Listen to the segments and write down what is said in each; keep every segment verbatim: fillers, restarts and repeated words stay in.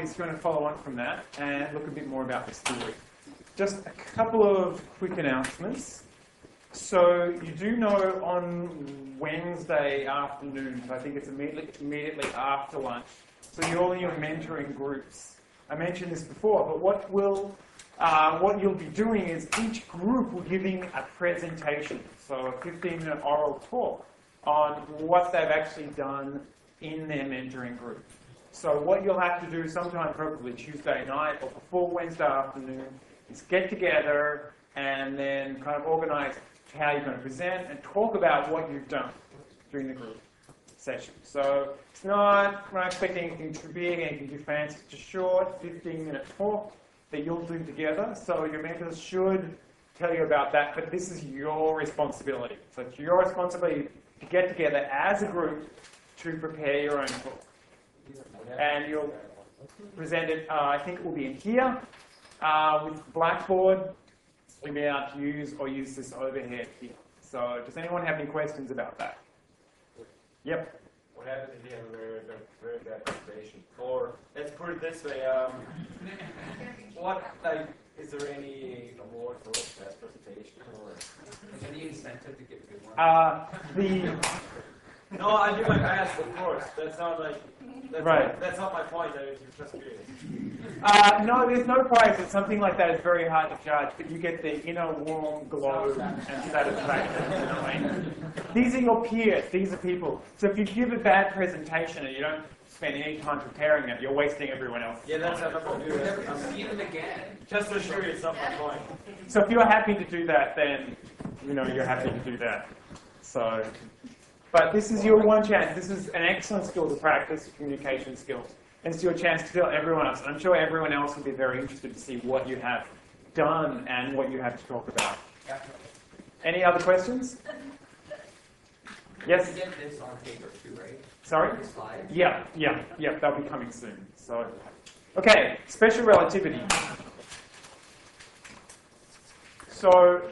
is going to follow on from that and look a bit more about this theory. Just a couple of quick announcements. So you do know on Wednesday afternoon, I think it's immediately, immediately after lunch, so you're all in your mentoring groups. I mentioned this before, but what will Uh, what you'll be doing is each group will be giving a presentation, so a fifteen minute oral talk on what they've actually done in their mentoring group. So what you'll have to do sometime, probably Tuesday night or before Wednesday afternoon, is get together and then kind of organize how you're going to present and talk about what you've done during the group session. So it's not, we're not expecting anything too big, anything too fancy, it's a short fifteen minute talk that you'll do together. So your mentors should tell you about that, but this is your responsibility. So it's your responsibility to get together as a group to prepare your own talk. And you'll present it, uh, I think it will be in here, uh, with Blackboard. You'll be able to use or use this overhead here. So does anyone have any questions about that? Yep. What happens if you have a very, very bad presentation? Or let's put it this way: um, what like is there any award for best presentation or any incentive to get a good one? Uh, the no, I do my best, of course. That's not like that's right. Not, that's not my point. I was just curious. Uh, no, there's no prize. It's something like that is very hard to judge, but you get the inner warm glow and satisfaction. You know what I mean? These are your peers. These are people. So if you give a bad presentation and you don't spend any time preparing it, you're wasting everyone else's Yeah, that's time. how I'm do it. I'm see them again. Just to assure you, it's not my point. So if you're happy to do that, then you know you're happy to do that. So, but this is your one chance. This is an excellent skill to practice, communication skills. And it's your chance to tell everyone else. And I'm sure everyone else will be very interested to see what you have done and what you have to talk about. Any other questions? Yes? You get this on paper too, right? Sorry? The slides? Yeah, yeah, yeah, they'll be coming soon. So, okay, special relativity. So,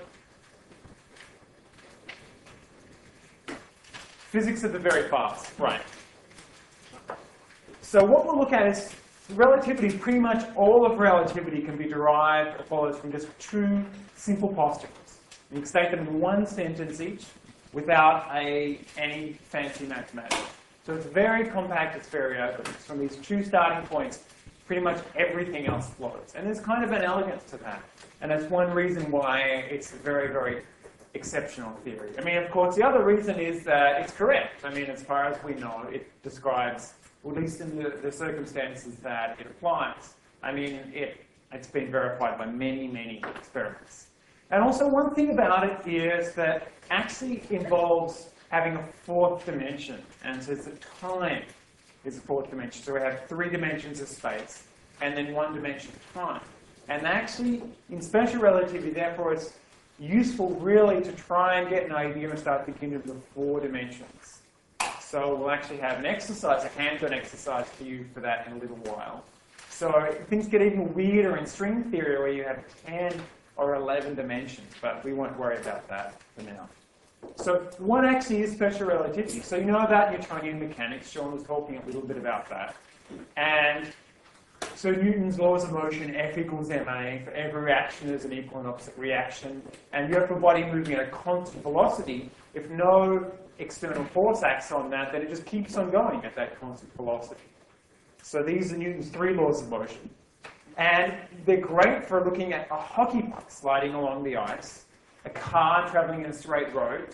physics of the very fast, right. So what we'll look at is relativity. Pretty much all of relativity can be derived or follows from just two simple postulates. You can state them in one sentence each without a, any fancy mathematics. So it's very compact, it's very open. It's from these two starting points, pretty much everything else flows. And there's kind of an elegance to that. And that's one reason why it's a very, very exceptional theory. I mean, of course, the other reason is that it's correct. I mean, as far as we know, it describes, at least in the, the circumstances that it applies. I mean, it, it's been verified by many, many experiments. And also one thing about it is that actually involves having a fourth dimension. And so the time is a fourth dimension. So we have three dimensions of space and then one dimension of time. And actually, in special relativity, therefore, it's useful really to try and get an idea and start thinking of the four dimensions. So we'll actually have an exercise, a hands-on exercise for you for that in a little while. So things get even weirder in string theory where you have ten or eleven dimensions, but we won't worry about that for now. So what actually is special relativity? So you know about Newtonian mechanics. Sean was talking a little bit about that. And so Newton's laws of motion, F equals ma, for every reaction there's an equal and opposite reaction. And you have a body moving at a constant velocity. If no external force acts on that, then it just keeps on going at that constant velocity. So these are Newton's three laws of motion. And they're great for looking at a hockey puck sliding along the ice, a car traveling in a straight road,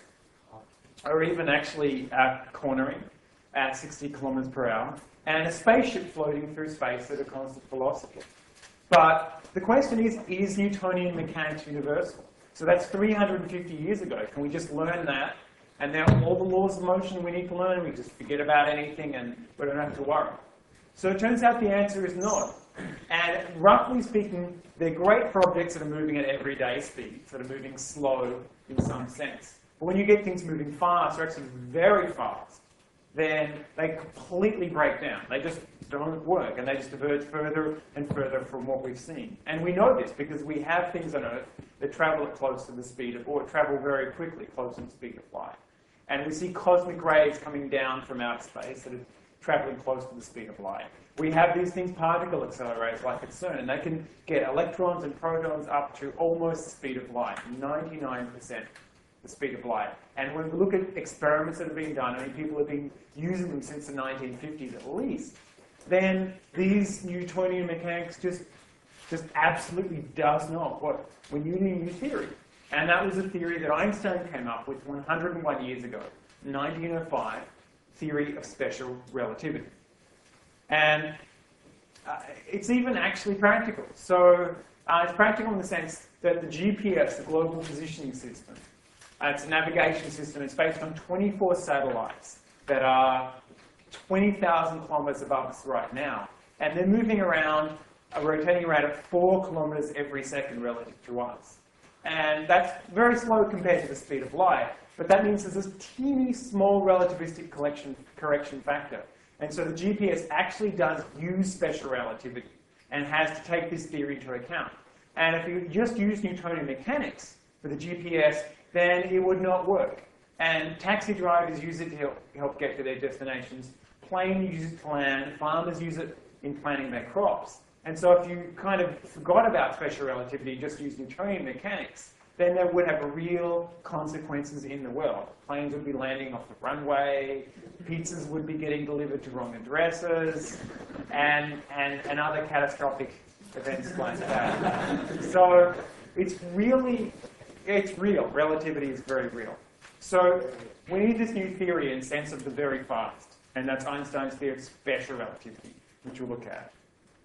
or even actually uh, cornering at sixty kilometers per hour, and a spaceship floating through space at a constant velocity. But the question is, is Newtonian mechanics universal? So that's three hundred fifty years ago. Can we just learn that? And now all the laws of motion we need to learn, we just forget about anything and we don't have to worry. So it turns out the answer is no. And roughly speaking, they're great for objects that are moving at everyday speed, that are moving slow in some sense. But when you get things moving fast, or actually very fast, then they completely break down. They just don't work, and they just diverge further and further from what we've seen. And we know this because we have things on Earth that travel at close to the speed of, or travel very quickly, close to the speed of light. And we see cosmic rays coming down from outer space that are traveling close to the speed of light. We have these things, particle accelerators like at CERN, and they can get electrons and protons up to almost the speed of light, ninety-nine percent the speed of light. And when we look at experiments that have been done, I mean, people have been using them since the nineteen fifties at least, then these Newtonian mechanics just, just absolutely does not work. We need a new theory. And that was a theory that Einstein came up with one hundred and one years ago, nineteen oh five, theory of special relativity. And uh, it's even actually practical. So uh, it's practical in the sense that the G P S, the Global Positioning System, uh, it's a navigation system. It's based on twenty-four satellites that are twenty thousand kilometers above us right now. And they're moving around, uh, rotating around at four kilometers every second relative to us. And that's very slow compared to the speed of light. But that means there's this teeny small relativistic collection, correction factor. And so the G P S actually does use special relativity and has to take this theory into account. And if you just use Newtonian mechanics for the G P S, then it would not work. And taxi drivers use it to help, help get to their destinations. Planes use it to land. Farmers use it in planting their crops. And so if you kind of forgot about special relativity and just used Newtonian mechanics, then that would have real consequences in the world. Planes would be landing off the runway, pizzas would be getting delivered to wrong addresses, and, and, and other catastrophic events like that. So it's really, it's real. Relativity is very real. So we need this new theory in sense of the very fast, and that's Einstein's theory of special relativity, which we'll look at.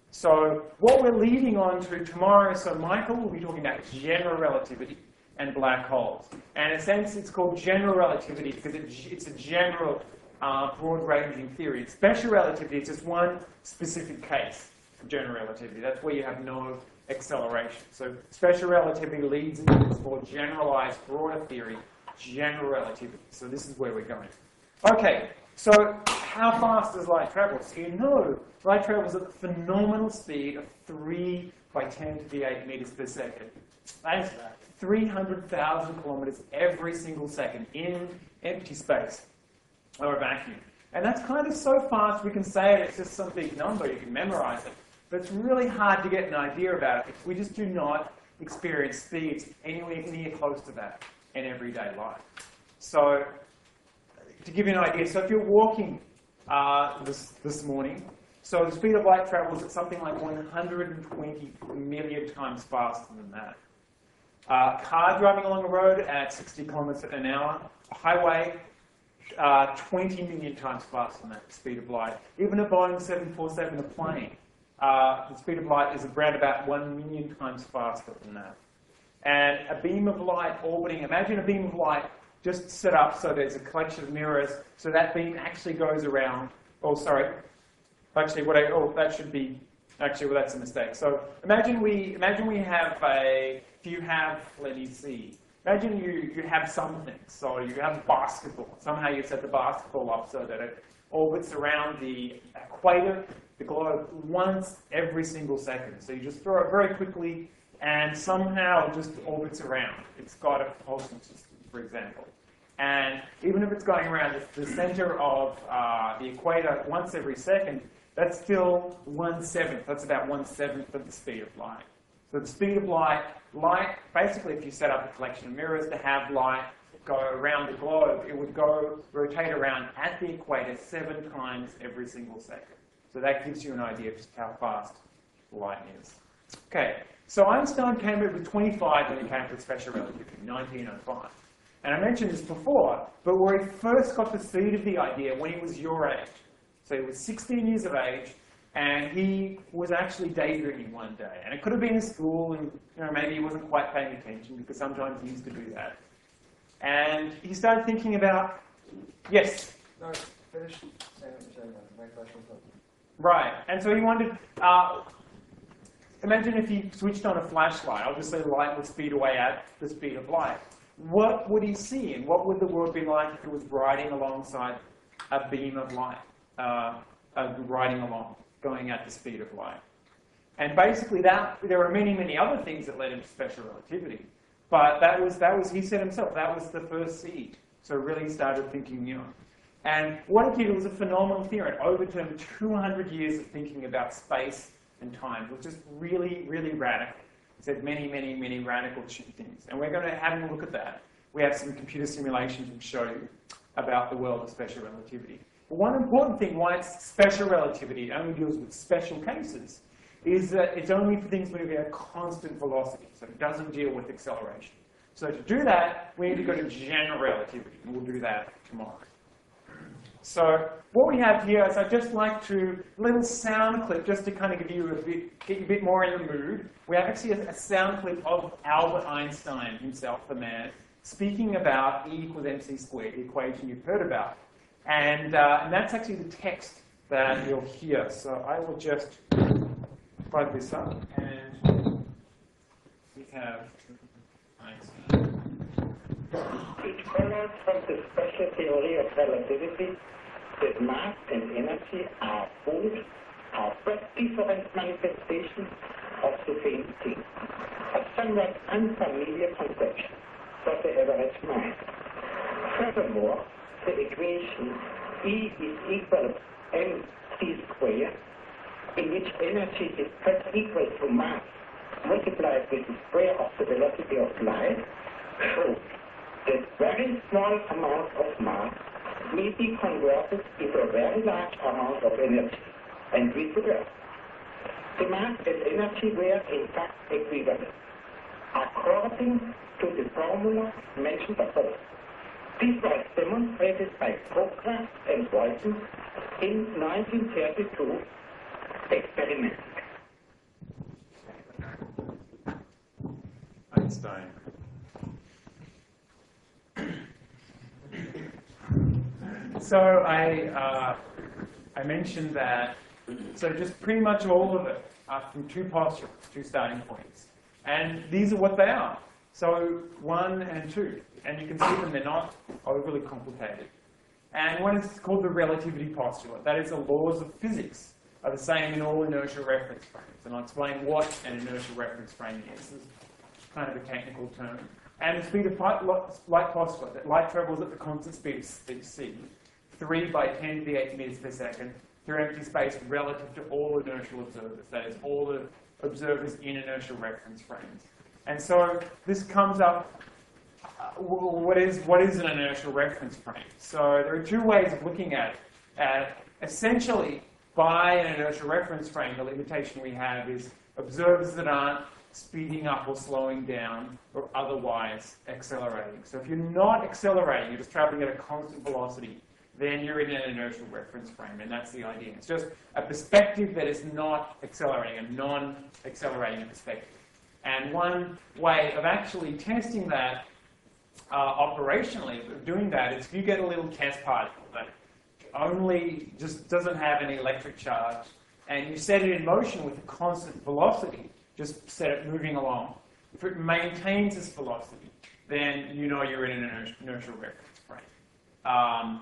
So what we're leading on to tomorrow, so Michael will be talking about general relativity and black holes. And in a sense, it's called general relativity because it, it's a general, uh, broad-ranging theory. Special relativity is just one specific case of general relativity. That's where you have no acceleration. So special relativity leads into this more generalized, broader theory, general relativity. So this is where we're going. Okay, so how fast does light travel? So you know light travels at a phenomenal speed of three by ten to the eight meters per second. That is three hundred thousand kilometers every single second in empty space or a vacuum. And that's kind of so fast we can say it, it's just some big number, you can memorize it. But it's really hard to get an idea about it because we just do not experience speeds anywhere near close to that in everyday life. So to give you an idea, so if you're walking uh, this, this morning, so the speed of light travels at something like one hundred twenty million times faster than that. Uh, car driving along a road at sixty kilometers an hour, a highway, uh, twenty million times faster than that, the speed of light. Even a Boeing seven forty-seven, a plane, uh, the speed of light is around about one million times faster than that. And a beam of light orbiting, imagine a beam of light just set up so there's a collection of mirrors, so that beam actually goes around, oh sorry, actually what I, oh that should be, actually well that's a mistake. So imagine we, imagine we have a, if you have, let me see, imagine you, you have something, so you have a basketball, somehow you set the basketball up so that it orbits around the equator, the globe, once every single second. So you just throw it very quickly and somehow it just orbits around. It's got a propulsion system, for example. And even if it's going around the, the center of uh, the equator once every second, that's still one-seventh. That's about one-seventh of the speed of light. So the speed of light, light, basically if you set up a collection of mirrors to have light go around the globe, it would go rotate around at the equator seven times every single second. So that gives you an idea of just how fast light is. Okay, so Einstein came up with twenty-five when he came up with special relativity, nineteen oh five. And I mentioned this before, but where he first got the seed of the idea when he was your age. So he was sixteen years of age, and he was actually daydreaming one day. And it could have been in school, and you know, maybe he wasn't quite paying attention, because sometimes he used to do that. And he started thinking about, yes? No, finish saying my question. Right, and so he wanted, uh, imagine if he switched on a flashlight. Obviously the light would speed away at the speed of light. What would he see, and what would the world be like if it was riding alongside a beam of light, uh, uh, riding along, going at the speed of light? And basically that, there are many, many other things that led him to special relativity. But that was, that was, he said himself, that was the first seed. So really started thinking, you know. And what it did was a phenomenal theory. It overturned two hundred years of thinking about space and time, which is really, really radical. It said many, many, many radical things. And we're going to have a look at that. We have some computer simulations which show you about the world of special relativity. But one important thing why it's special relativity, it only deals with special cases, is that it's only for things moving at a constant velocity. So it doesn't deal with acceleration. So to do that, we need to go to general relativity, and we'll do that tomorrow. So what we have here is I'd just like to, a little sound clip just to kind of give you a bit, get you a bit more in the mood. We have actually a, a sound clip of Albert Einstein himself, the man, speaking about E equals mc squared, the equation you've heard about. And, uh, and that's actually the text that you'll hear. So I will just plug this up, and we have Einstein. It follows from the special theory of relativity that mass and energy are both are but different manifestations of the same thing. A somewhat unfamiliar conception for the average mind. Furthermore, the equation E is equal to mc squared, in which energy is just equal to mass multiplied with the square of the velocity of light, shows that very small amount of mass may be converted into a very large amount of energy, and vice versa. The mass and energy were in fact equivalent, according to the formula mentioned above. This was demonstrated by Proctor and Boyton in nineteen thirty-two experiment. Einstein. So I, uh, I mentioned that, so just pretty much all of it are from two postulates, two starting points. And these are what they are. So one and two. And you can see them, they're not overly complicated. And one is called the relativity postulate. That is, the laws of physics are the same in all inertial reference frames. And I'll explain what an inertial reference frame is. This is kind of a technical term. And the speed of light postulate, that light travels at the constant speed of c, three by ten to the eighth meters per second, through empty space relative to all inertial observers. That is, all the observers in inertial reference frames. And so this comes up, uh, what is, what is an inertial reference frame? So there are two ways of looking at it. Uh, essentially, by an inertial reference frame, the limitation we have is observers that aren't speeding up or slowing down or otherwise accelerating. So if you're not accelerating, you're just traveling at a constant velocity, then you're in an inertial reference frame, and that's the idea. It's just a perspective that is not accelerating, a non-accelerating perspective. And one way of actually testing that uh, operationally, of doing that, is if you get a little test particle that only just doesn't have any electric charge, and you set it in motion with a constant velocity, just set it moving along. If it maintains this velocity, then you know you're in an inertial reference frame. Um,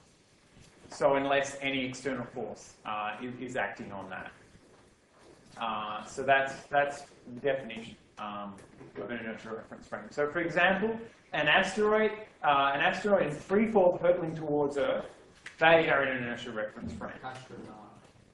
so unless any external force uh, is, is acting on that. Uh, so that's, that's the definition um, of an inertial reference frame. So for example, an asteroid, uh, an asteroid in free fall hurtling towards Earth, they are in an inertial reference frame. Astronaut.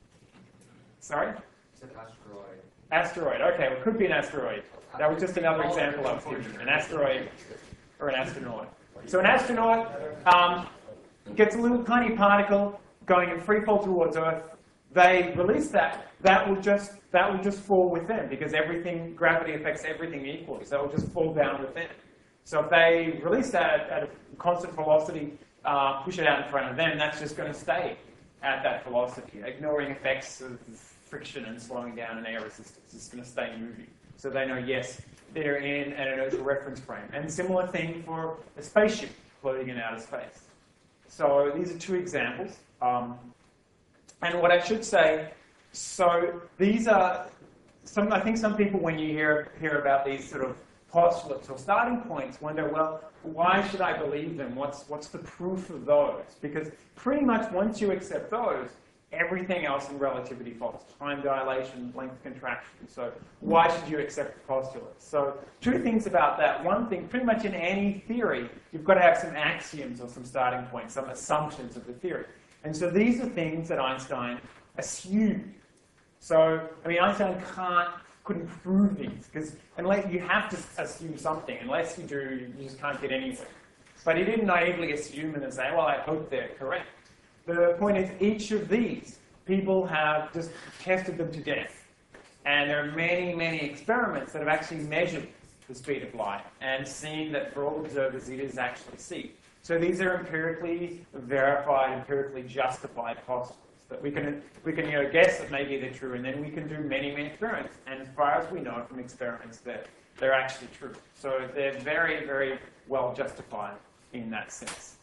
Sorry? It's an asteroid. Asteroid, okay, well, it could be an asteroid. That was just another example I was giving you, an asteroid or an astronaut. So an astronaut um, gets a little tiny particle going in free fall towards Earth. They release that. That will just that will just fall with them because everything, gravity affects everything equally. So it will just fall down with them. So if they release that at a constant velocity, uh, push it out in front of them, that's just going to stay at that velocity, ignoring effects of friction and slowing down and air resistance. It's going to stay moving. So they know, yes, they're in an inertial reference frame. And similar thing for a spaceship floating in outer space. So these are two examples. Um, and what I should say, so these are, some, I think some people, when you hear, hear about these sort of postulates or starting points, wonder, well, why should I believe them? What's, what's the proof of those? Because pretty much once you accept those, everything else in relativity false. Time dilation, length contraction. So why should you accept the postulates? So two things about that. One thing, pretty much in any theory, you've got to have some axioms or some starting points, some assumptions of the theory. And so these are things that Einstein assumed. So, I mean, Einstein can't, couldn't prove these, because unless you have to assume something. Unless you do, you just can't get anything. But he didn't naively assume and say, well, I hope they're correct. The point is, each of these, people have just tested them to death. And there are many, many experiments that have actually measured the speed of light and seen that for all observers, it is actually c. So these are empirically verified, empirically justified postulates that we can, we can you know, guess that maybe they're true, and then we can do many, many experiments. And as far as we know from experiments, that they're actually true. So they're very, very well justified in that sense.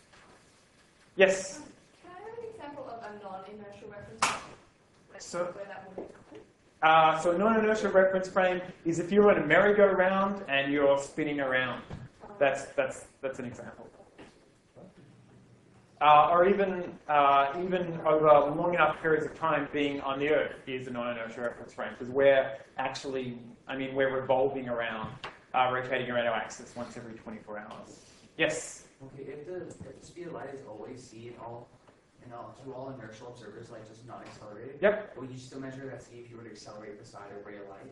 Yes? Can I have an example of a non-inertial reference frame? Like So- where that would be? Uh, so a non-inertial reference frame is if you're on a merry-go-round and you're spinning around. That's, that's, that's an example. Uh, or even, uh, even over long enough periods of time being on the Earth is a non-inertial reference frame, because we're actually, I mean, we're revolving around, uh, rotating around our axis once every twenty-four hours. Yes? Okay, if the, if the speed of light is always c in all, in all, to all inertial observers, like just not accelerated, Yep. would you still measure that c if you were to accelerate beside a ray of light?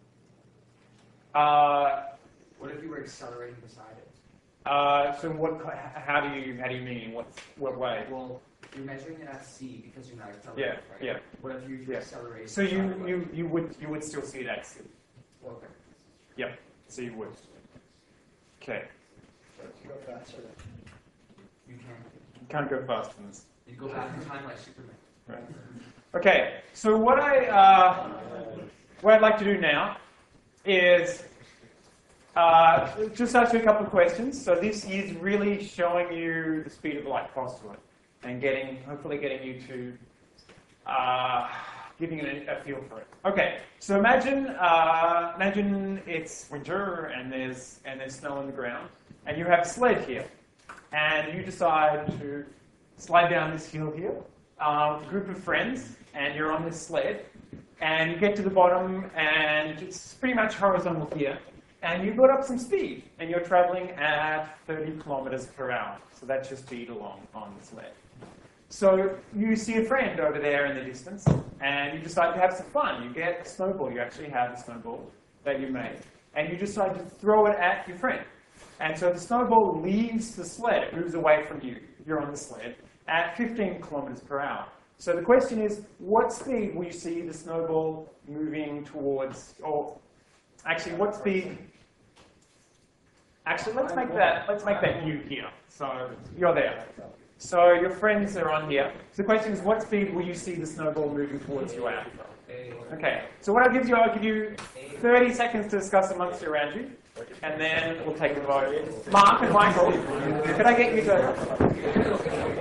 Uh, What if you were accelerating beside it? uh, so what, how do you, how do you mean? What, what way? Well, you're measuring it at c because you're not accelerating, Yeah, right? yeah. What if you Yeah. accelerate? So you, beside it? you, you would, you would still see it at c. Okay. Yep. So you would. Okay. Go faster. You can. You can't go faster than this. You go back in time like Superman. Right. Okay, so what I uh, what I'd like to do now is uh, just ask you a couple of questions. So this is really showing you the speed of light postulate and getting, hopefully getting you to uh, giving you a, a feel for it. Okay, so imagine uh, imagine it's winter and there's and there's snow on the ground, and you have a sled here, and you decide to slide down this hill here. Uh, with a group of friends, and you're on this sled, and you get to the bottom, and it's pretty much horizontal here, and you got up some speed, and you're traveling at thirty kilometers per hour. So that's your speed along on the sled. So you see a friend over there in the distance, and you decide to have some fun. You get a snowball. You actually have a snowball that you made, and you decide to throw it at your friend. And so the snowball leaves the sled. It moves away from you. You're on the sled at fifteen kilometers per hour. So the question is, what speed will you see the snowball moving towards, or actually, what speed? Actually, let's make that, let's make that you here. So you're there. So your friends are on here. So the question is, what speed will you see the snowball moving towards you at? Okay, so what I'll give you, I'll give you thirty seconds to discuss amongst you around you, and then we'll take a vote. Mark and Michael, could I get you to...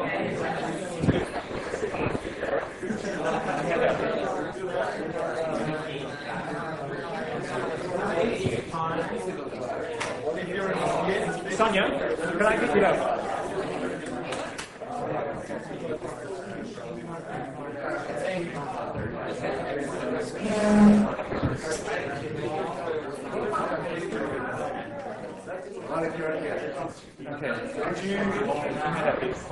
Sonia, can I get you to... Okay, would you have this?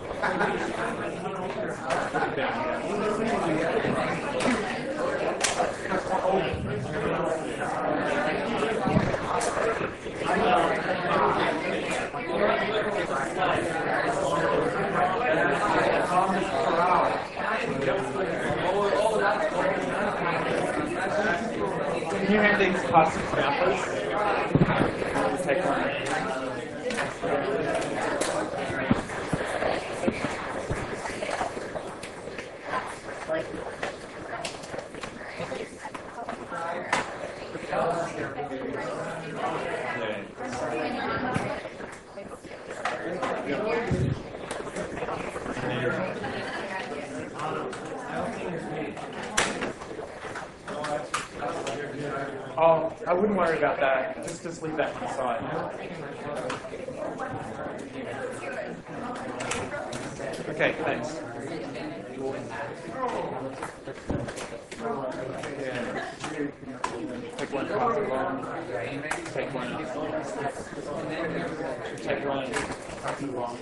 Can you hand these plastics down, please? Take one. Oh, I wouldn't worry about that. Just just leave that to the side. Okay, thanks. Take one pass along. Take one. Take one. Pass along.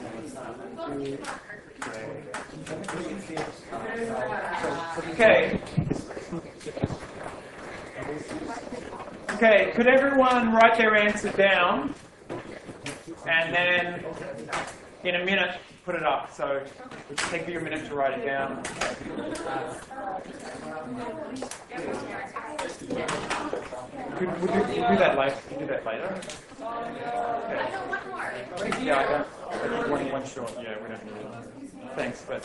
Okay. Okay, could everyone write their answer down and then in a minute put it up? So it'll take you a minute to write it down. Could, would you, we'll do that later. We'll do that later. Okay. Yeah, I don't. I think one, one short. Yeah, we don't need it. Thanks, but.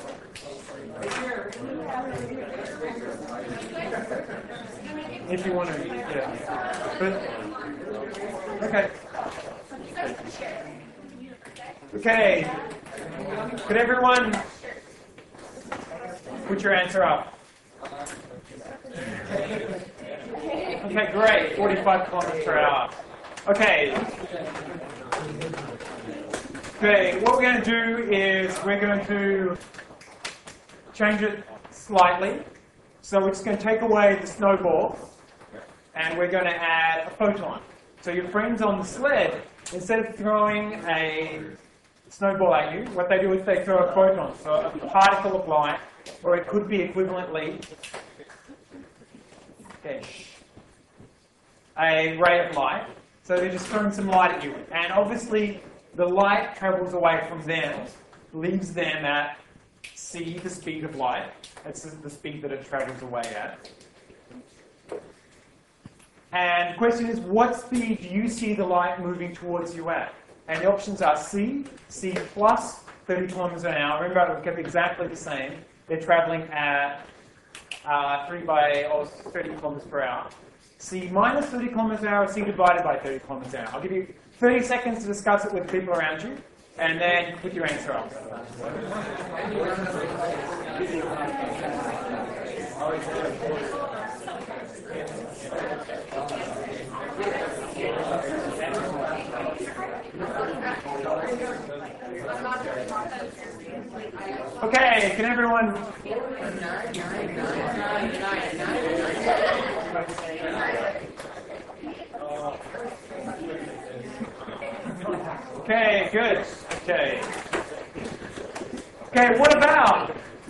If you want to, yeah. But, okay. Okay. Could everyone put your answer up? Okay, great. forty-five kilometers per hour. Okay. Okay, what we're going to do is we're going to change it slightly. So we're just going to take away the snowball and we're going to add a photon. So your friends on the sled, instead of throwing a snowball at you, what they do is they throw a photon, so a particle of light, or it could be equivalently okay, a ray of light. So they're just throwing some light at you. And obviously, the light travels away from them, leaves them at c, the speed of light. That's the speed that it travels away at. And the question is, what speed do you see the light moving towards you at? And the options are c, c plus thirty kilometers an hour. Remember, it kept exactly the same. They're traveling at uh, three by oh, thirty kilometers per hour. C minus thirty kilometers an hour, c divided by thirty kilometers an hour. I'll give you thirty seconds to discuss it with people around you, and then put your answer up. Okay, can everyone... Okay, good. Okay. Okay, what about...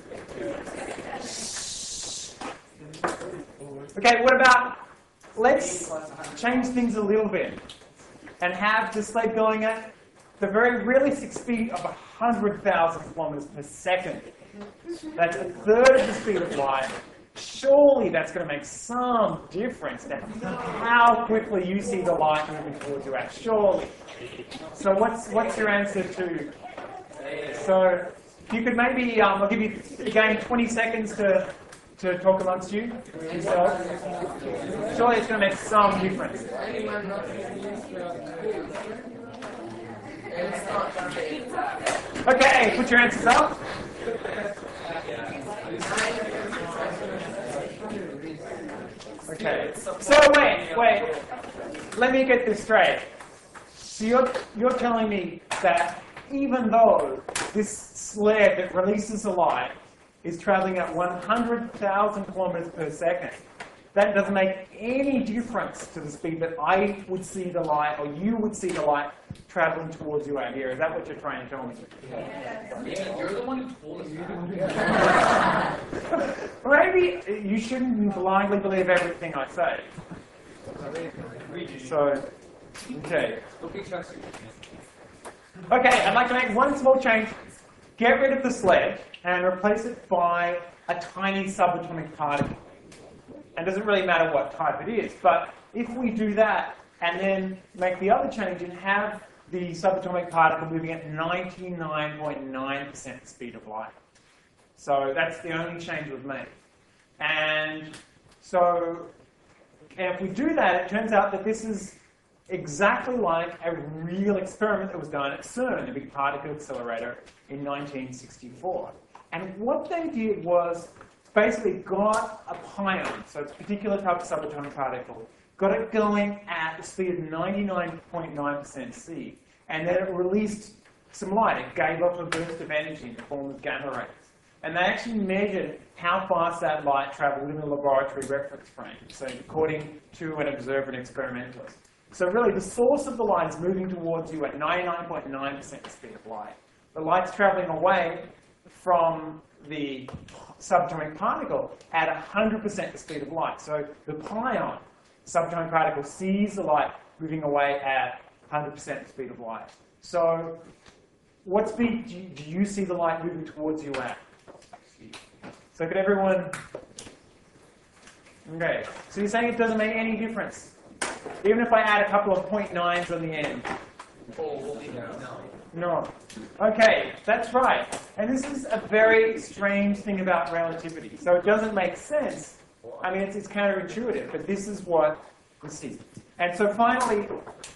Okay, what about... Let's change things a little bit and have the sled going at the very realistic speed of one hundred thousand kilometers per second. That's a third of the speed of light. Surely that's going to make some difference to how quickly you see the light moving towards you at. Surely. So what's what's your answer to? So you could maybe um, I'll give you again twenty seconds to to talk amongst you yourself. Surely it's going to make some difference. Okay, put your answers up. Okay. So wait, wait. Let me get this straight. So you're you're telling me that even though this sled that releases the light is traveling at one hundred thousand kilometers per second, that doesn't make any difference to the speed that I would see the light, or you would see the light traveling towards you out here. Is that what you're trying to tell me? Yeah, you're the one who told us. Maybe you shouldn't blindly believe everything I say. So, okay. Okay, I'd like to make one small change. Get rid of the sled and replace it by a tiny subatomic particle. And it doesn't really matter what type it is, but if we do that and then make the other change and have the subatomic particle moving at ninety-nine point nine percent the speed of light. So that's the only change we've made. And so and if we do that, it turns out that this is exactly like a real experiment that was done at CERN, the Big Particle Accelerator, in nineteen sixty-four. And what they did was basically got a pion, so it's a particular type of subatomic particle, got it going at the speed of ninety-nine point nine percent C, and then it released some light. It gave off a burst of energy in the form of gamma rays. And they actually measured how fast that light traveled in a laboratory reference frame, so according to an observer and experimentalist. So really, the source of the light is moving towards you at ninety-nine point nine percent the speed of light. The light's traveling away from the subatomic particle at one hundred percent the speed of light. So the pion subatomic particle sees the light moving away at one hundred percent the speed of light. So what speed do you, do you see the light moving towards you at? So could everyone... Okay, so you're saying it doesn't make any difference? Even if I add a couple of point nines on the end? Oh, no. No. Okay, that's right. And this is a very strange thing about relativity. So it doesn't make sense. I mean, it's, it's counterintuitive, but this is what we see. And so finally,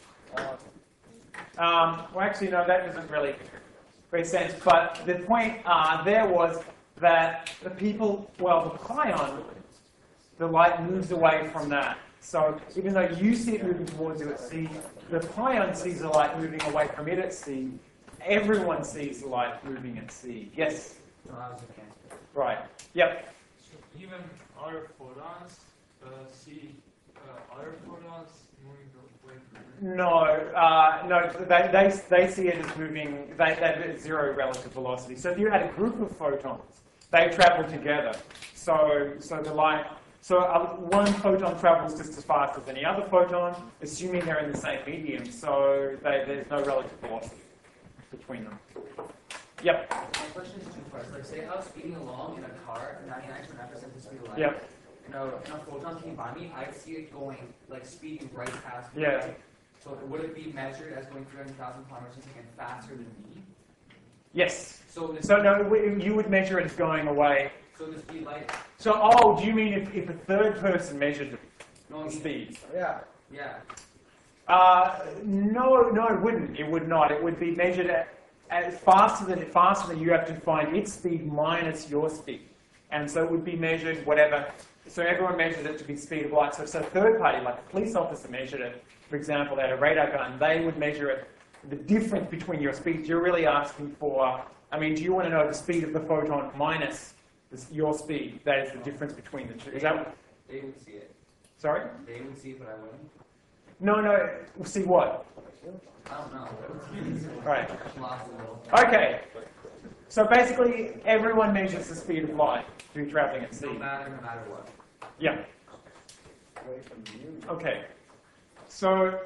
um, well, actually, no, that doesn't really make sense. But the point uh, there was that the people, well, the pion, the light moves away from that. So even though you see it moving towards you at C, the pion sees the light moving away from it at C. Everyone sees the light moving at C. Yes? No, I was okay. Right. Yep. So even our photons uh, see uh, other photons moving away from it? No, uh, no. They, they, they see it as moving, they, they have zero relative velocity. So if you had a group of photons, they travel together. So, so the light, so uh, one photon travels just as fast as any other photon, assuming they're in the same medium. So they, there's no relative velocity between them. Yep. My question is two parts. Like, say I was speeding along in a car at ninety-nine point nine percent the speed of light. Yep. And a, and a photon came by me, I'd see it going, like, speeding right past me. Yeah. Right? So would it be measured as going three hundred thousand kilometers per second faster than me? Yes. So the So no, we- you would measure it as going away. So the speed light. So, oh, do you mean if, if a third person measured No, the you- speed? Yeah. Yeah. Uh, no, no, it wouldn't. It would not. It would be measured at, at faster than faster than you have to find its speed minus your speed, and so it would be measured whatever. So everyone measured it to be speed of light. So, so third party, like a police officer, measured it. For example, they had a radar gun. They would measure it. The difference between your speeds. You're really asking for. I mean, do you want to know the speed of the photon minus this, your speed? That is the difference between the two. Is that? They would see it. Sorry? They would see it, but I wouldn't. No, no. See what? I don't know. Right. Lost a little. Okay. So basically, everyone measures the speed of light through traveling at No sea. matter, no matter what. Yeah. Away from you. Okay. So.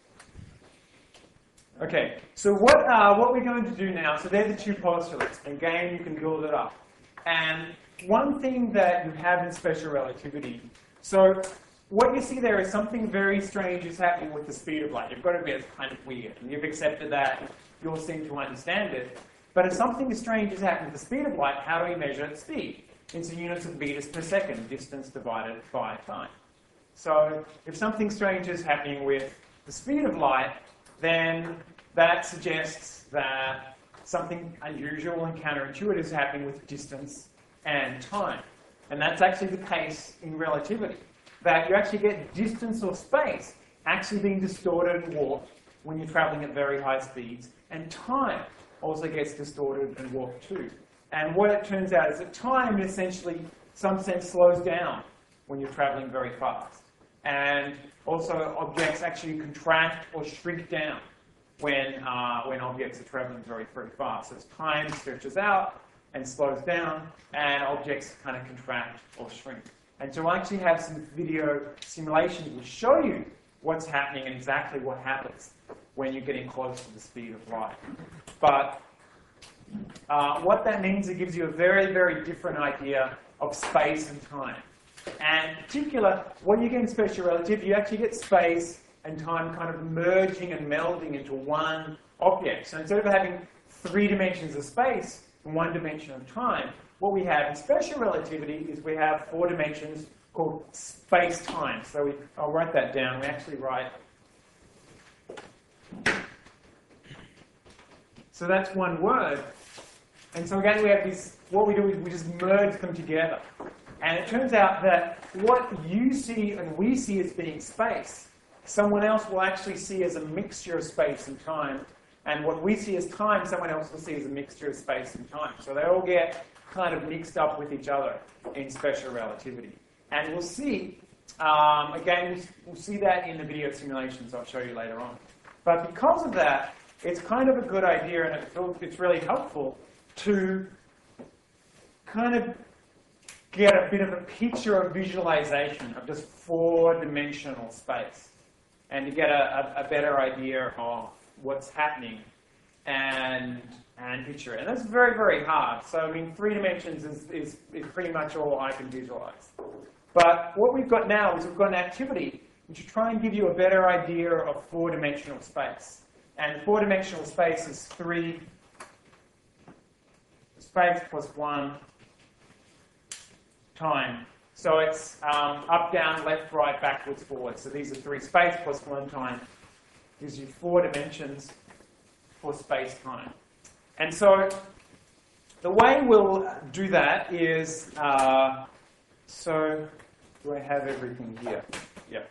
Okay. So what uh, what we're going to do now? So they're the two postulates. Again, you can build it up. And one thing that you have in special relativity. So what you see there is something very strange is happening with the speed of light. You've got to admit it's kind of weird. And you've accepted that. You'll seem to understand it. But if something strange is happening with the speed of light, how do we measure its speed? It's units of meters per second, distance divided by time. So if something strange is happening with the speed of light, then that suggests that something unusual and counterintuitive is happening with distance and time. And that's actually the case in relativity. That you actually get distance or space actually being distorted and warped when you're traveling at very high speeds, and time also gets distorted and warped too. And what it turns out is that time essentially, in some sense, slows down when you're traveling very fast. And also objects actually contract or shrink down when, uh, when objects are traveling very, very fast. So as time stretches out and slows down, and objects kind of contract or shrink. And so I actually have some video simulations which show you what's happening and exactly what happens when you're getting close to the speed of light. But uh, what that means, it gives you a very, very different idea of space and time. And in particular, when you get in special relativity, you actually get space and time kind of merging and melding into one object. So instead of having three dimensions of space and one dimension of time, what we have in special relativity is we have four dimensions called space-time. So we, I'll write that down. We actually write. So that's one word. And so again, we have this, what we do is we just merge them together. And it turns out that what you see and we see as being space, someone else will actually see as a mixture of space and time. And what we see as time, someone else will see as a mixture of space and time. So they all get kind of mixed up with each other in special relativity. And we'll see, um, again, we'll, we'll see that in the video simulations I'll show you later on. But because of that, it's kind of a good idea, and it feels, it's really helpful to kind of get a bit of a picture of visualization of just four-dimensional space, and to get a, a, a better idea of what's happening and and picture it. And that's very, very hard. So I mean, three dimensions is, is, is pretty much all I can visualize. But what we've got now is we've got an activity which will try and give you a better idea of four-dimensional space. And four-dimensional space is three space plus one time. So it's um, up, down, left, right, backwards, forward. So these are three space plus one time. Gives you four dimensions for space-time. And so the way we'll do that is, uh, so do I have everything here? Yeah.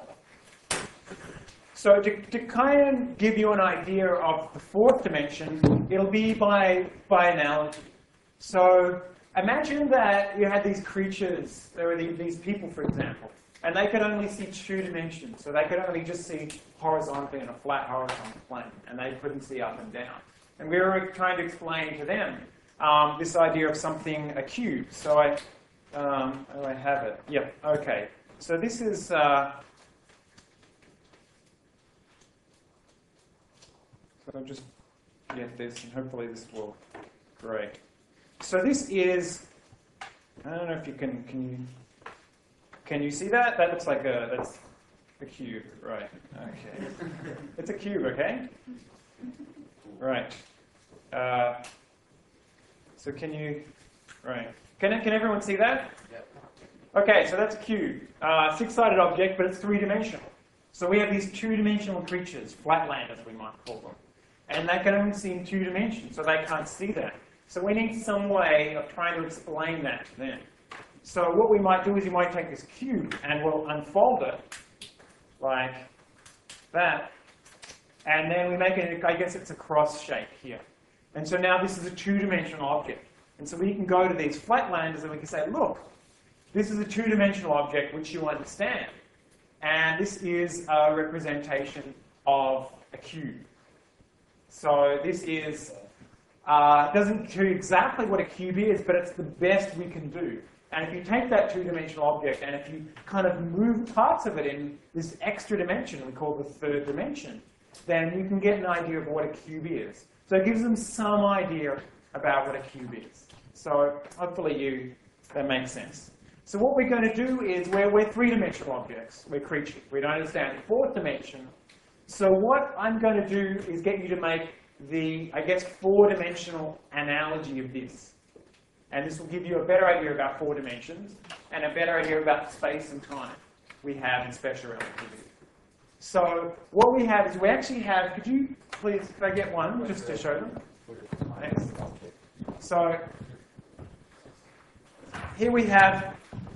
So to, to kind of give you an idea of the fourth dimension, it'll be by, by analogy. So imagine that you had these creatures, there were these people, for example, and they could only see two dimensions. So they could only just see horizontally in a flat horizontal plane, and they couldn't see up and down. And we were trying to explain to them um, this idea of something, a cube. So I, um, oh, I have it. Yep, okay. So this is, uh, so I'll just get this, and hopefully this will, great. So this is, I don't know if you can, can you, can you see that? That looks like a, that's a cube, right, okay. It's a cube, okay? Right. Uh, so can you, right. Can, can everyone see that? Yep. Okay, so that's a cube. Uh, six-sided object, but it's three-dimensional. So we have these two-dimensional creatures, flatlanders we might call them. And they can only see in two dimensions, so they can't see that. So we need some way of trying to explain that to them. So what we might do is you might take this cube and we'll unfold it like that. And then we make it, I guess it's a cross shape here. And so now this is a two-dimensional object. And so we can go to these flatlanders and we can say, look, this is a two-dimensional object which you understand. And this is a representation of a cube. So this is, uh, doesn't tell you exactly what a cube is, but it's the best we can do. And if you take that two-dimensional object and if you kind of move parts of it in this extra dimension we call the third dimension, then you can get an idea of what a cube is. So it gives them some idea about what a cube is. So hopefully you, that makes sense. So what we're going to do is, we're, we're three-dimensional objects, we're creatures. We don't understand the fourth dimension. So what I'm going to do is get you to make the, I guess, four-dimensional analogy of this. And this will give you a better idea about four dimensions and a better idea about the space and time we have in special relativity. So what we have is we actually have, could you please, if I get one, just to show them? Thanks. So here we have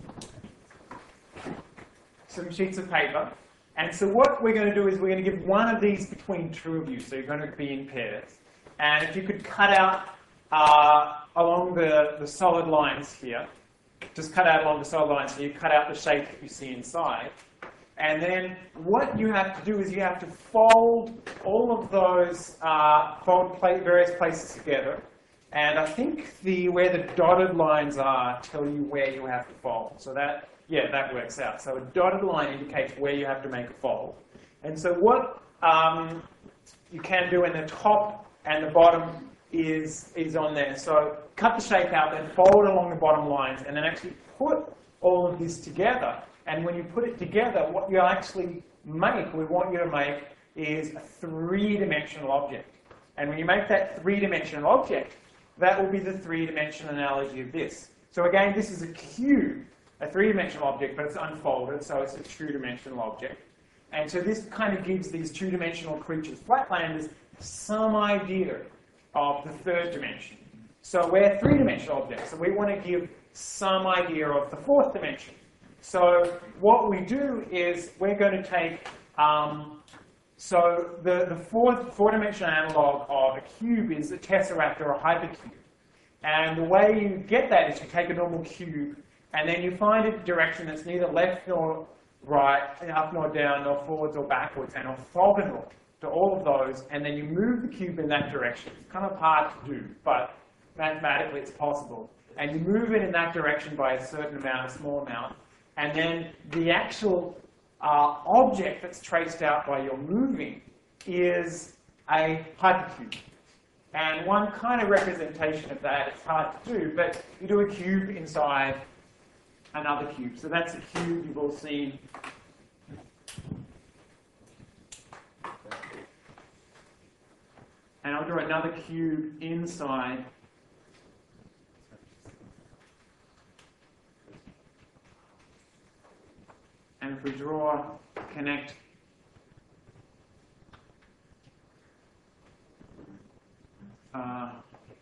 some sheets of paper. And so what we're going to do is we're going to give one of these between two of you. So you're going to be in pairs. And if you could cut out uh, along the, the solid lines here, just cut out along the solid lines, so you cut out the shape that you see inside. And then what you have to do is you have to fold all of those, uh, fold pla various places together. And I think the where the dotted lines are tell you where you have to fold. So that, yeah, that works out. So a dotted line indicates where you have to make a fold. And so what um, you can do in the top and the bottom is, is on there. So cut the shape out, then fold along the bottom lines, and then actually put all of this together. And when you put it together, what you actually make, we want you to make, is a three-dimensional object. And when you make that three-dimensional object, that will be the three-dimensional analogy of this. So again, this is a cube, a three-dimensional object, but it's unfolded, so it's a two-dimensional object. And so this kind of gives these two-dimensional creatures, flatlanders, some idea of the third dimension. So we're three-dimensional objects, so we want to give some idea of the fourth dimension. So what we do is we're going to take, um, so the, the fourth, four-dimensional analog of a cube is a tesseract or a hypercube. And the way you get that is you take a normal cube, and then you find a direction that's neither left nor right, up nor down, nor forwards or backwards, and orthogonal to all of those, and then you move the cube in that direction. It's kind of hard to do, but mathematically it's possible. And you move it in that direction by a certain amount, a small amount, and then the actual uh, object that's traced out by your moving is a hypercube. And one kind of representation of that, it's hard to do, but you do a cube inside another cube. So that's a cube you've all seen. And I'll draw another cube inside. And if we draw, connect Uh,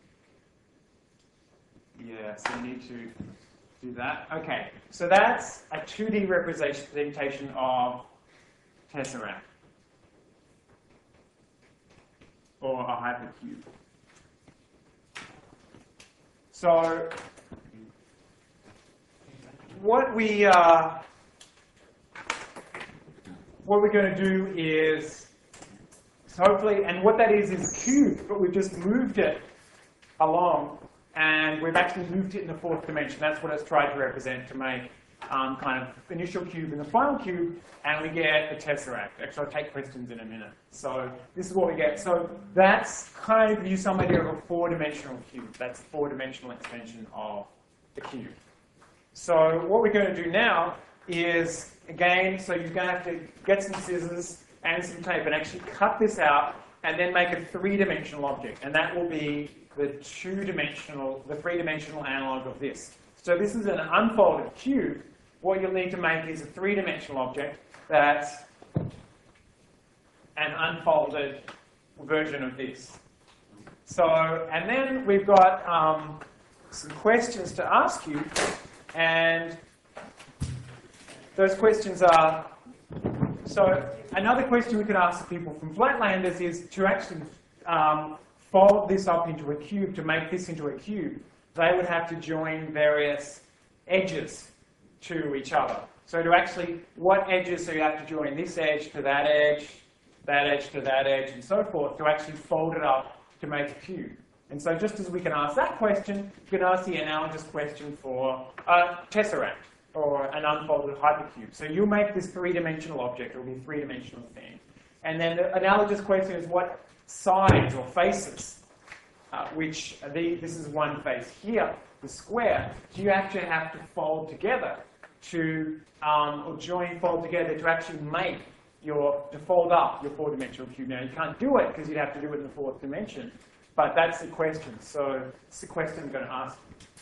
yeah, so we need to do that. Okay, so that's a two D representation of tesseract, or a hypercube. So what we uh, what we're going to do is hopefully, and what that is is cubed, but we've just moved it along, and we've actually moved it in the fourth dimension. That's what it's tried to represent, to make um, kind of initial cube and the final cube, and we get a tesseract. Actually, I'll take questions in a minute. So this is what we get. So that's kind of, give you some idea of a four-dimensional cube. That's a four-dimensional extension of the cube. So what we're going to do now is, again, so you're going to have to get some scissors and some tape and actually cut this out and then make a three-dimensional object. And that will be the two-dimensional, the three-dimensional analog of this. So this is an unfolded cube. What you'll need to make is a three-dimensional object that's an unfolded version of this. So, and then we've got um, some questions to ask you, and those questions are, so another question we could ask people from Flatlanders is to actually um, fold this up into a cube, to make this into a cube. They would have to join various edges to each other. So to actually, what edges, so you have to join this edge to that edge, that edge to that edge, and so forth, to actually fold it up to make a cube. And so just as we can ask that question, you can ask the analogous question for a tesseract, or an unfolded hypercube. So you'll make this three-dimensional object, it will be a three-dimensional thing. And then the analogous question is what sides or faces, uh, which the, this is one face here, the square, do you actually have to fold together to, um, or join, fold together to actually make your, to fold up your four-dimensional cube. Now you can't do it because you'd have to do it in the fourth dimension, but that's the question. So it's the question I'm going to ask.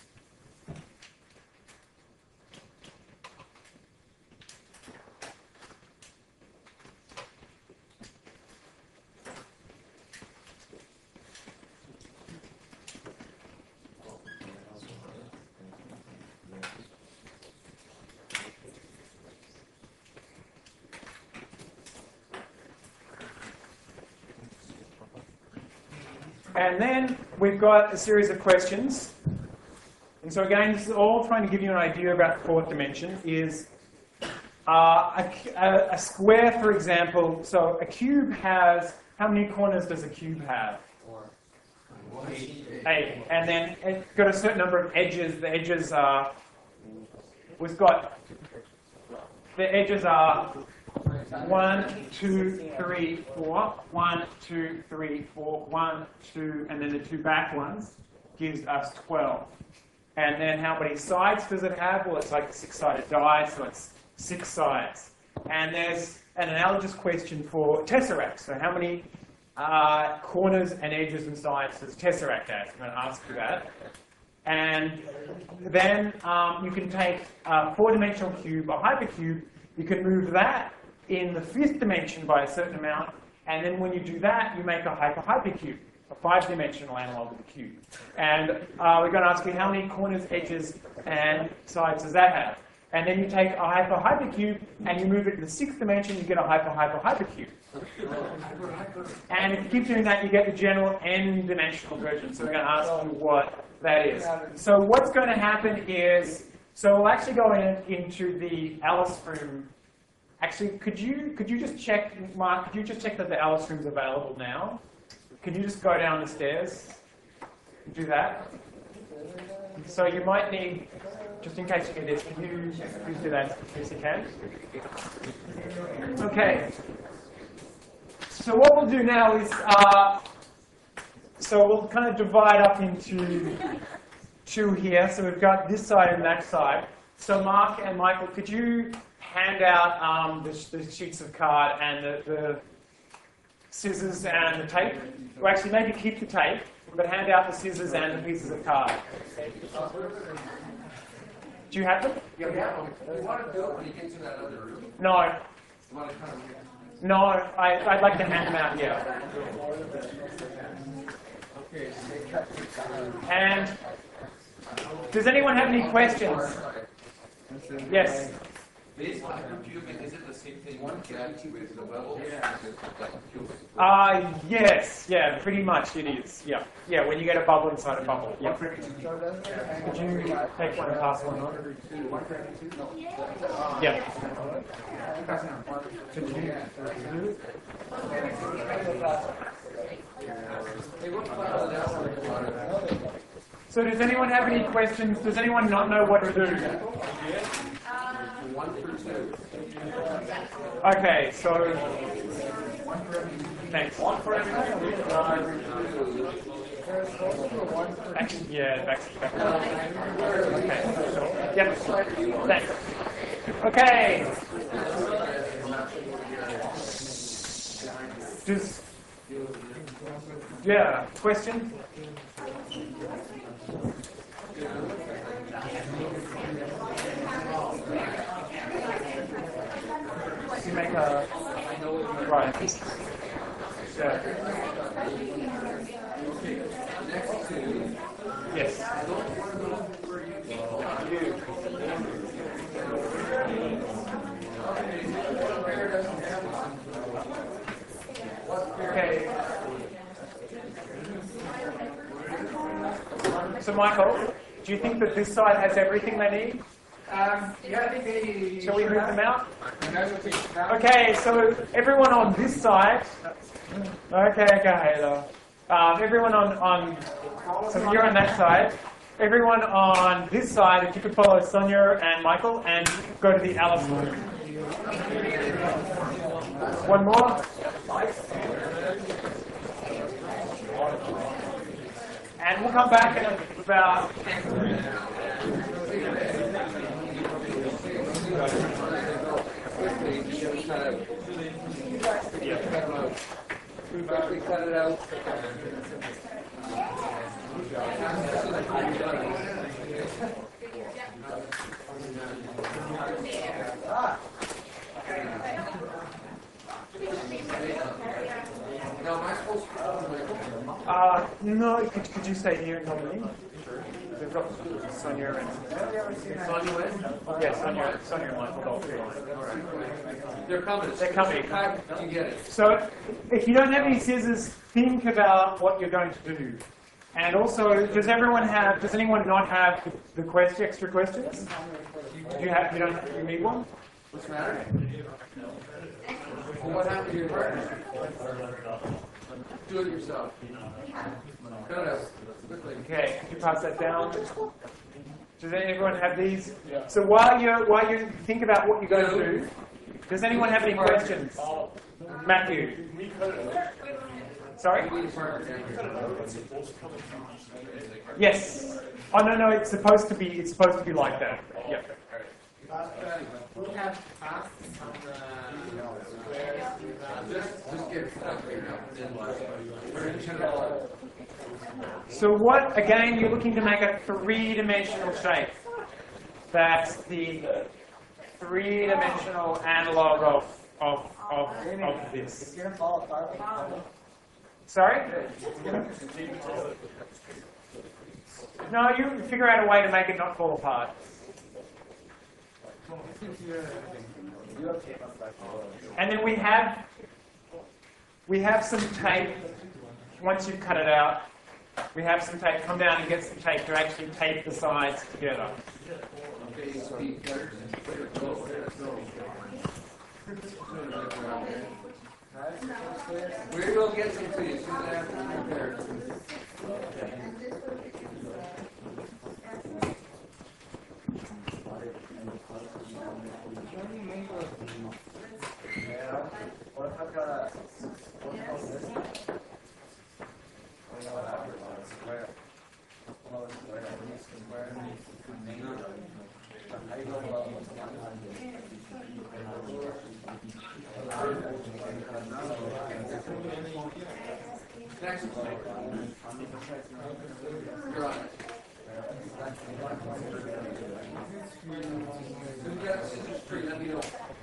And then we've got a series of questions. And so again, this is all trying to give you an idea about the fourth dimension, is uh, a, a, a square, for example. So a cube has, how many corners does a cube have? Four. Eight. And then it's got a certain number of edges. The edges are, we've got, the edges are one, two, three, four. One, two, three, four. One, two, and then the two back ones gives us twelve. And then how many sides does it have? Well, it's like a six-sided die, so it's six sides. And there's an analogous question for tesseract. So how many uh, corners and edges and sides does tesseract have? I'm going to ask you that. And then um, you can take a four-dimensional cube, a hypercube. You can move that in the fifth dimension by a certain amount, and then when you do that, you make a hyper-hypercube, a five-dimensional analog of the cube. And uh, we're going to ask you how many corners, edges, and sides does that have? And then you take a hyper-hypercube and you move it to the sixth dimension, you get a hyper-hyper-hypercube. And if you keep doing that, you get the general n-dimensional version. So we're going to ask you what that is. So what's going to happen is, so we'll actually go in, into the Alice room. Actually, could you could you just check, Mark, could you just check that the Alice room's available now? Can you just go down the stairs? Do that. So you might need, just in case you get this, can you please do that if you can? Okay. So what we'll do now is, uh, so we'll kind of divide up into two here. So we've got this side and that side. So Mark and Michael, could you hand out um, the, the sheets of card and the, the scissors and the tape? Or actually, maybe keep the tape, but hand out the scissors and the pieces of card. Do you have them? Yeah, yeah. You want to do it when you get to that other room? No. You want to kind of... No, I, I'd like to hand them out here. And does anyone have any questions? Yes. This hypercube, is it the same thing one that with the bubbles? Uh, yes, yeah, pretty much it is. Yeah, yeah, when you get a bubble inside a bubble. Yeah. Could you take one and pass one on? Yeah. So does anyone have any questions? Does anyone not know what to do? One for two. Okay, so thanks. One for everything. Actually, yeah, back, back. Okay. Yep. Thanks. Okay. Just yeah, question? You make a right. Yeah. Yes. Okay. So Michael, do you think that this side has everything they need? Um, yeah, I think they... Shall we move them out? Okay, so everyone on this side. Okay, okay. Um, everyone on, on, so you're on that side. Everyone on this side, if you could follow Sonia and Michael and go to the Alice room. One more. And we'll come back in about... Quickly cut it out. Now, am I supposed to... Uh, no, could, could you stay here and help me? We've got Sonia and... Yes, Sonia, Sonia and Michael both here. They're coming. They're coming. You get it. So, if you don't have any scissors, think about what you're going to do. And also, does everyone have, does anyone not have the, the quest, extra questions? Do you have, you don't, you need one? What's the matter? Well, what happened to your partner? Do it yourself. Cut it out. Quickly. Okay, could you pass that down? Does everyone have these? So while you while you think about what you're going to do, does anyone have any questions? Matthew. Sorry? Yes. Oh no no, it's supposed to be it's supposed to be like that. Yeah. We have passed on the Just, just get it stuck right now. So what, again, you're looking to make a three-dimensional shape. That's the three-dimensional analog of, of, of, of this. It's going to fall apart. Sorry? No, you figure out a way to make it not fall apart. And then we have we have some tape. Once you've cut it out, we have some tape. Come down and get some tape to actually tape the sides together. Okay, speak better. Go, go. We will get some to you soon after you're prepared. What if I've got a what's called this? Square. Well, square. Square. How do you go about Next one. You're on it. We've got scissors for you, let me know.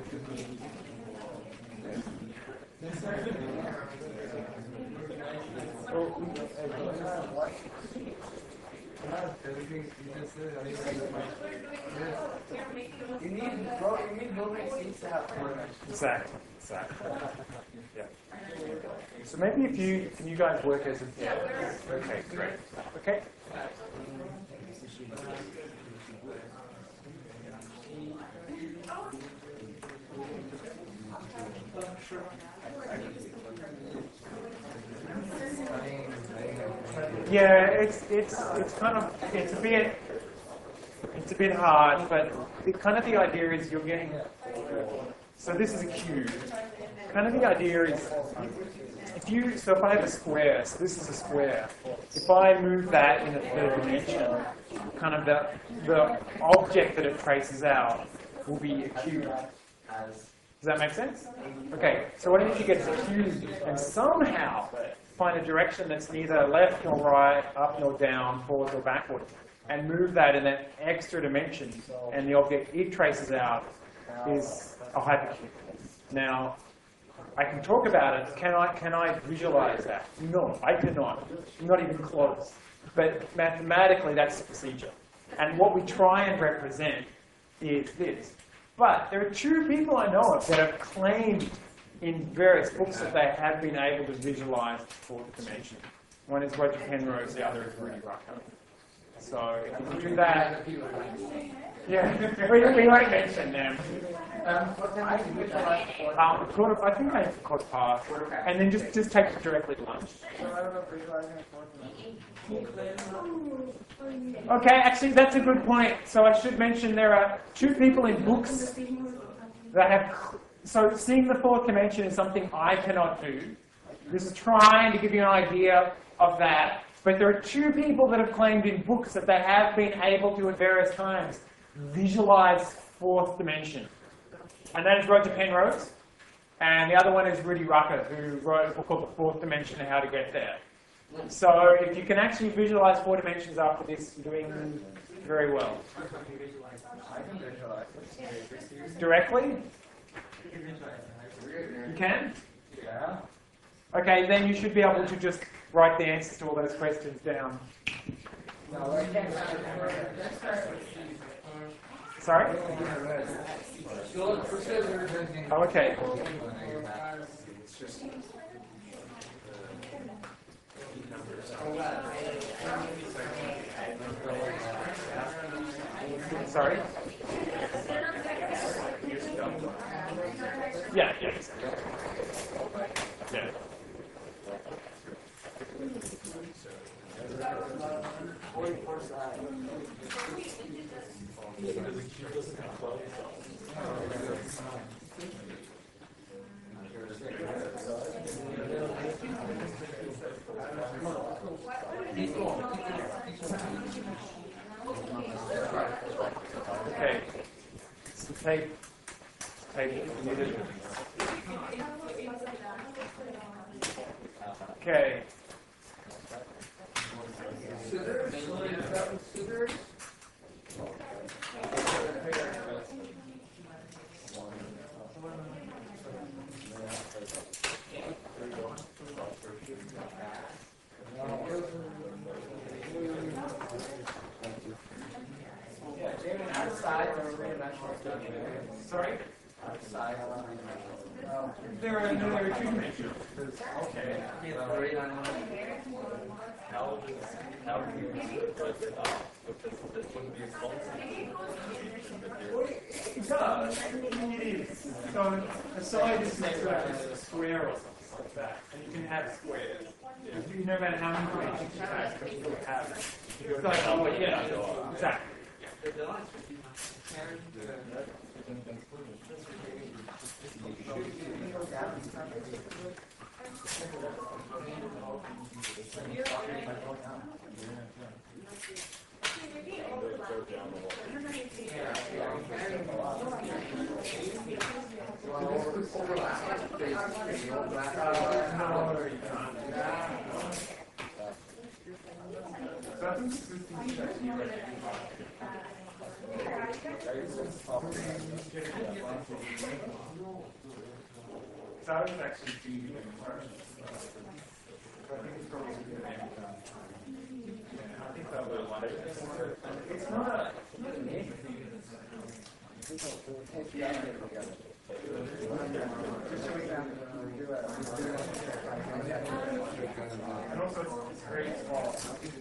You need, bro, you need building seats to have four dimensions. Exactly. Exactly. Yeah. So maybe if you can you guys work as a team. Okay, great. Okay. Yeah, it's it's it's kind of it's a bit it's a bit hard, but the, kind of the idea is you're getting. So this is a cube. Kind of the idea is if you so if I have a square, so this is a square. If I move that in a third dimension, kind of the the object that it traces out will be a cube. Does that make sense? Okay, so what I need to get is a cube and somehow find a direction that's neither left nor right, up nor down, forwards or backwards, and move that in that extra dimension, and the object it traces out is a hypercube. Now, I can talk about it. Can I, can I visualize that? No, I cannot. Not even close. But mathematically, that's the procedure. And what we try and represent is this. But there are two people I know of that have claimed in various books that they have been able to visualize the fourth dimension. One is Roger Penrose, the other is Rudy Rucker. So if you can do that, yeah, we, we won't mention them. Um, um, quarter, I think I quarter past, and then just just take it directly to lunch. Okay, actually that's a good point. So I should mention there are two people in books that have. So seeing the fourth dimension is something I cannot do. This is trying to give you an idea of that. But there are two people that have claimed in books that they have been able to at various times visualize fourth dimension. And that is Roger Penrose. And the other one is Rudy Rucker, who wrote a book called The Fourth Dimension and How to Get There. So if you can actually visualize four dimensions after this, you're doing very well. I can visualize. Directly? You can? Yeah. Okay, then you should be able to just write the answers to all those questions down. No, I can't. Sorry? Oh, okay. Sorry? Yeah, yeah. Yeah. Okay. So take, take, needed. Okay. Yeah, Jamie, outside, we're really nice. Sorry? Size of three-dimensional. There are, no, there are two dimensions. Okay. Three on one. How does how do you put it up? Because this wouldn't be a constant. It does. It is. So a side is next to a square or something like that. And you can have squares. You no matter how many dimensions you have, but you have it. It's like, oh, yeah, exactly. So I think this is the actually really So I was actually doing it in person. I think it's probably good. I think that would like it. It's not a, it's not an everything. And also it's, it's very small.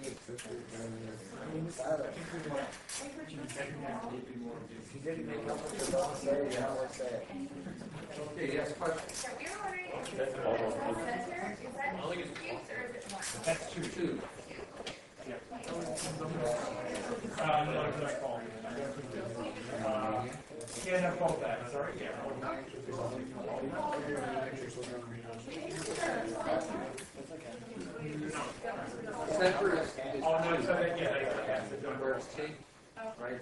I mean, this, I think we want to more of this. He didn't make up with the wrong say, yeah, let's say it. Okay, yes, question. So you're wondering if it's a center, is that cubes or is it one? That's true. Two. Yeah. Uh, no, no, call. Uh, yeah, no, call that. Sorry, yeah. Center is, Oh, no, so that, yeah, they, that's the where it's T, right?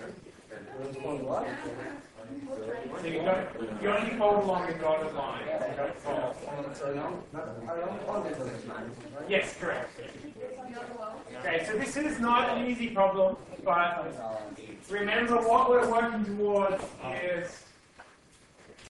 So you don't, you only fold along the dotted line. You don't fold. Yes, correct. Okay, so this is not an easy problem, but remember what we're working towards is